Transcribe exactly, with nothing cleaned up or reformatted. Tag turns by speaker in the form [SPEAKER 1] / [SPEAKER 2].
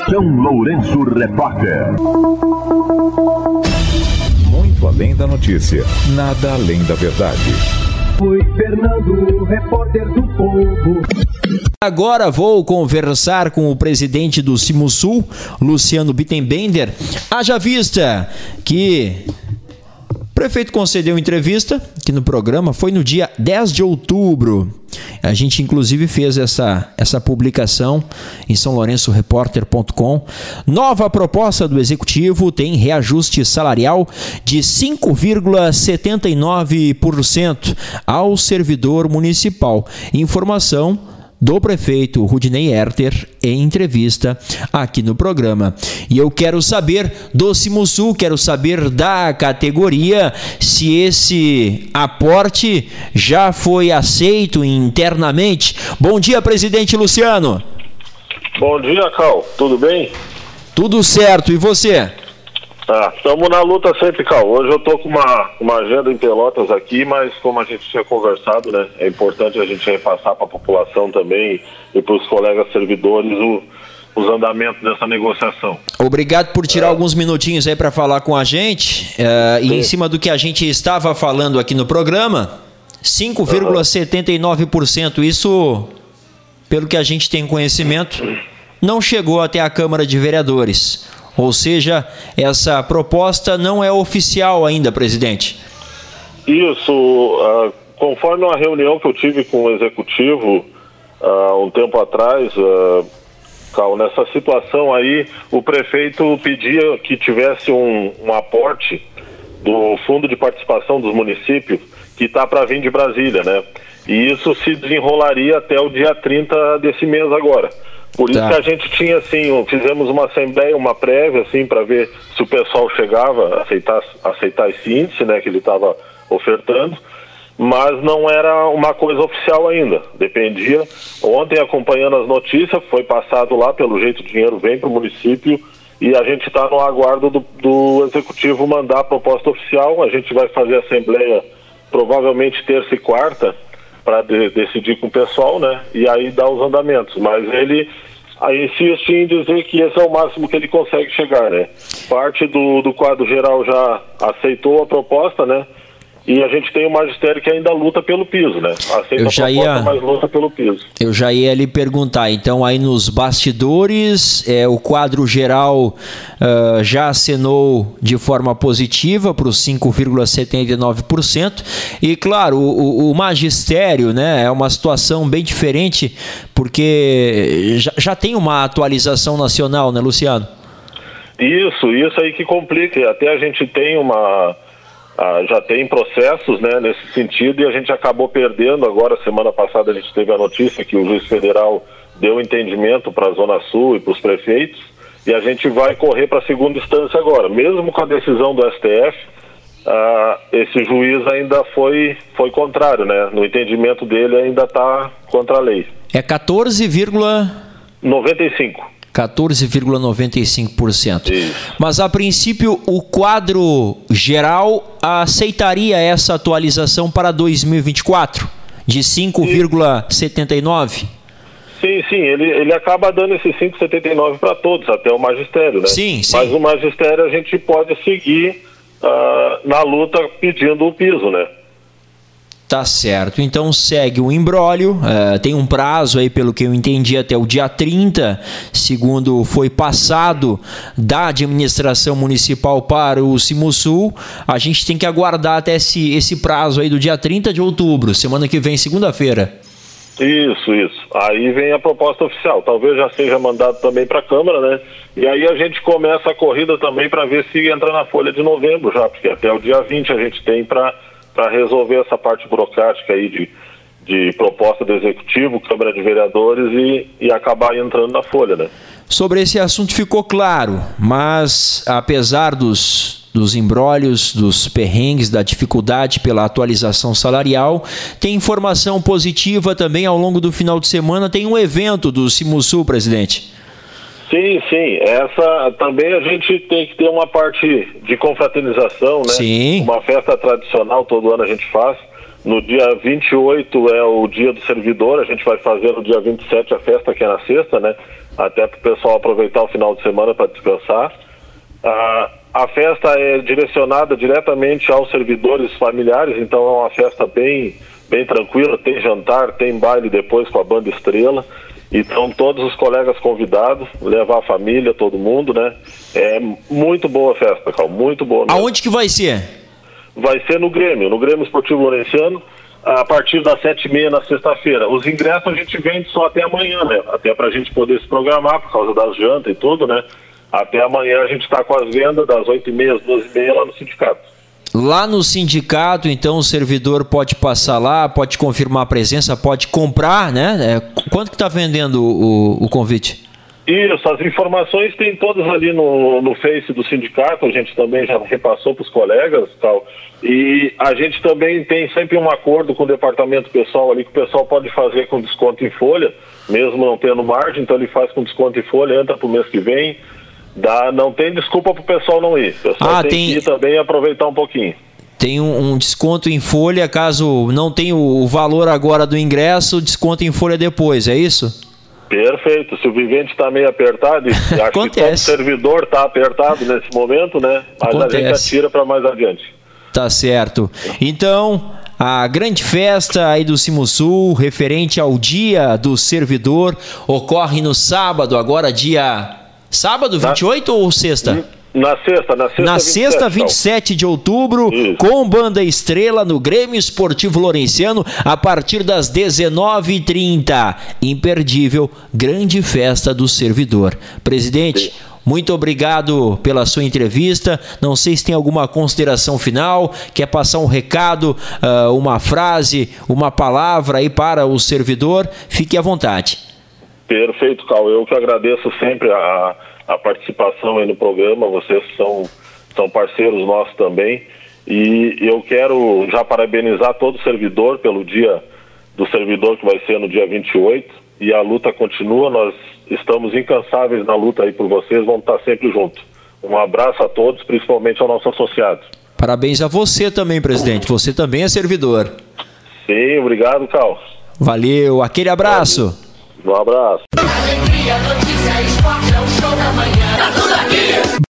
[SPEAKER 1] São Lourenço Repórter.
[SPEAKER 2] Muito além da notícia, nada além da verdade.
[SPEAKER 3] Foi Fernando, repórter do Povo.
[SPEAKER 4] Agora vou conversar com o presidente do Cimusul, Luciano Bittenbender. Haja vista que o prefeito concedeu entrevista aqui no programa, foi no dia dez de outubro. A gente inclusive fez essa, essa publicação em são lourenço repórter ponto com. Nova proposta do Executivo tem reajuste salarial de cinco vírgula setenta e nove por cento ao servidor municipal. Informação do prefeito Rudinei Herter em entrevista aqui no programa. E eu quero saber do Cimusul, quero saber da categoria se esse aporte já foi aceito internamente. Bom dia, presidente Luciano.
[SPEAKER 5] Bom dia, Cal. Tudo bem?
[SPEAKER 4] Tudo certo. E você?
[SPEAKER 5] Ah, estamos na luta sempre, Cal. Hoje eu estou com uma, uma agenda em Pelotas aqui, mas como a gente tinha conversado, né, é importante a gente repassar para a população também e para os colegas servidores o, os andamentos dessa negociação.
[SPEAKER 4] Obrigado por tirar
[SPEAKER 5] é.
[SPEAKER 4] alguns minutinhos aí para falar com a gente. É, e em cima do que a gente estava falando aqui no programa, cinco vírgula setenta e nove por cento, isso, pelo que a gente tem conhecimento, não chegou até a Câmara de Vereadores. Ou seja, essa proposta não é oficial ainda, presidente.
[SPEAKER 5] Isso, uh, conforme uma reunião que eu tive com o Executivo uh, um tempo atrás, uh, Cal, nessa situação aí, o prefeito pedia que tivesse um, um aporte do Fundo de Participação dos Municípios, que está para vir de Brasília, né? E isso se desenrolaria até o dia trinta desse mês agora. Por isso tá. que a gente tinha, assim, fizemos uma assembleia, uma prévia, assim, para ver se o pessoal chegava a aceitar, aceitar esse índice, né, que ele estava ofertando, mas não era uma coisa oficial ainda, dependia. Ontem, acompanhando as notícias, foi passado lá, pelo jeito o dinheiro vem para o município e a gente está no aguardo do, do Executivo mandar a proposta oficial. A gente vai fazer a assembleia provavelmente terça e quarta, para de, decidir com o pessoal, né, e aí dar os andamentos, mas ele aí insiste em dizer que esse é o máximo que ele consegue chegar, né. Parte do, do quadro geral já aceitou a proposta, né, e a gente tem o magistério que ainda luta pelo piso, né, aceita
[SPEAKER 4] eu
[SPEAKER 5] a
[SPEAKER 4] já
[SPEAKER 5] proposta,
[SPEAKER 4] ia,
[SPEAKER 5] mas luta pelo piso.
[SPEAKER 4] Eu já ia lhe perguntar, então aí nos bastidores, é, o quadro geral uh, já acenou de forma positiva para os cinco vírgula setenta e nove por cento, e claro, o, o magistério, né, é uma situação bem diferente, porque já, já tem uma atualização nacional, né, Luciano?
[SPEAKER 5] Isso, isso aí que complica, até a gente tem uma... Ah, já tem processos, né, nesse sentido, e a gente acabou perdendo. Agora, semana passada, a gente teve a notícia que o juiz federal deu entendimento para a Zona Sul e para os prefeitos, e a gente vai correr para a segunda instância agora. Mesmo com a decisão do S T F, ah, esse juiz ainda foi, foi contrário, né? No entendimento dele ainda está contra a lei.
[SPEAKER 4] É quatorze vírgula
[SPEAKER 5] noventa e cinco.
[SPEAKER 4] quatorze vírgula noventa e cinco por cento.
[SPEAKER 5] Isso.
[SPEAKER 4] Mas, a princípio, o quadro geral aceitaria essa atualização para dois mil e vinte e quatro, de cinco vírgula setenta e nove?
[SPEAKER 5] Sim, sim, ele, ele acaba dando esse cinco vírgula setenta e nove para todos, até o magistério, né?
[SPEAKER 4] Sim, sim.
[SPEAKER 5] Mas o magistério a gente pode seguir uh, na luta pedindo o piso, né?
[SPEAKER 4] Tá certo, então segue o imbróglio, uh, tem um prazo aí, pelo que eu entendi, até o dia trinta, segundo foi passado da administração municipal para o Cimusul. A gente tem que aguardar até esse, esse prazo aí do dia trinta de outubro, semana que vem, segunda-feira.
[SPEAKER 5] Isso, isso. Aí vem a proposta oficial, talvez já seja mandado também para a Câmara, né? E aí a gente começa a corrida também para ver se entra na folha de novembro já, porque até o dia vinte a gente tem para para resolver essa parte burocrática aí de, de proposta do Executivo, Câmara de Vereadores e, e acabar entrando na folha, né?
[SPEAKER 4] Sobre esse assunto ficou claro, mas apesar dos, dos imbróglios, dos perrengues, da dificuldade pela atualização salarial, tem informação positiva também ao longo do final de semana, tem um evento do Cimusul, presidente.
[SPEAKER 5] Sim, sim, essa também a gente tem que ter uma parte de confraternização, né?
[SPEAKER 4] Sim.
[SPEAKER 5] Uma festa tradicional, todo ano a gente faz. No dia vinte e oito é o dia do servidor, a gente vai fazer no dia vinte e sete a festa, que é na sexta, né? até para o pessoal aproveitar o final de semana para descansar. Ah, a festa é direcionada diretamente aos servidores familiares, então é uma festa bem, bem tranquila, tem jantar, tem baile depois com a Banda Estrela. Então todos os colegas convidados, levar a família, todo mundo, né? É muito boa a festa, Cal, muito boa mesmo.
[SPEAKER 4] Aonde que vai ser?
[SPEAKER 5] Vai ser no Grêmio, no Grêmio Esportivo Lourenciano, a partir das sete e meia na sexta-feira. Os ingressos a gente vende só até amanhã, né? Até pra gente poder se programar por causa das jantas e tudo, né? Até amanhã a gente está com as vendas das oito e meia às duas e meia lá no sindicato.
[SPEAKER 4] Lá no sindicato, então, o servidor pode passar lá, pode confirmar a presença, pode comprar, né? É, quanto que está vendendo o, o convite?
[SPEAKER 5] Isso, as informações tem todas ali no, no Face do sindicato, a gente também já repassou para os colegas e tal. E a gente também tem sempre um acordo com o departamento pessoal ali, que o pessoal pode fazer com desconto em folha, mesmo não tendo margem, então ele faz com desconto em folha, entra para o mês que vem. Dá, não tem desculpa para o pessoal não ir. O pessoal
[SPEAKER 4] ah,
[SPEAKER 5] tem,
[SPEAKER 4] tem
[SPEAKER 5] que ir também e aproveitar um pouquinho.
[SPEAKER 4] Tem um, um desconto em folha, caso não tenha o valor agora do ingresso, desconto em folha depois, é isso?
[SPEAKER 5] Perfeito. Se o vivente está meio apertado, e acho
[SPEAKER 4] Acontece.
[SPEAKER 5] que todo servidor está apertado nesse momento, né? Mas Acontece. A gente atira para mais adiante.
[SPEAKER 4] Tá certo. Então, a grande festa aí do Cimusul, referente ao Dia do Servidor, ocorre no sábado, agora dia... Sábado, vinte e oito na... ou sexta?
[SPEAKER 5] Na sexta, na sexta.
[SPEAKER 4] Na sexta, vinte e sete de outubro, Isso. com Banda Estrela no Grêmio Esportivo Lourenciano, a partir das dezenove e trinta. Imperdível, grande festa do servidor. Presidente, Sim. muito obrigado pela sua entrevista. Não sei se tem alguma consideração final, quer passar um recado, uh, uma frase, uma palavra aí para o servidor. Fique à vontade.
[SPEAKER 5] Perfeito, Cal. Eu que agradeço sempre a, a participação aí no programa. Vocês são, são parceiros nossos também. E eu quero já parabenizar todo o servidor pelo dia do servidor, que vai ser no dia vinte e oito. E a luta continua. Nós estamos incansáveis na luta aí por vocês. Vamos estar sempre juntos. Um abraço a todos, principalmente ao nosso associado.
[SPEAKER 4] Parabéns a você também, presidente. Você também é servidor.
[SPEAKER 5] Sim, obrigado, Cal.
[SPEAKER 4] Valeu. Aquele abraço.
[SPEAKER 5] Valeu. Um abraço.
[SPEAKER 6] Alegria, notícia, esporte, é o show da manhã. Tá tudo aqui.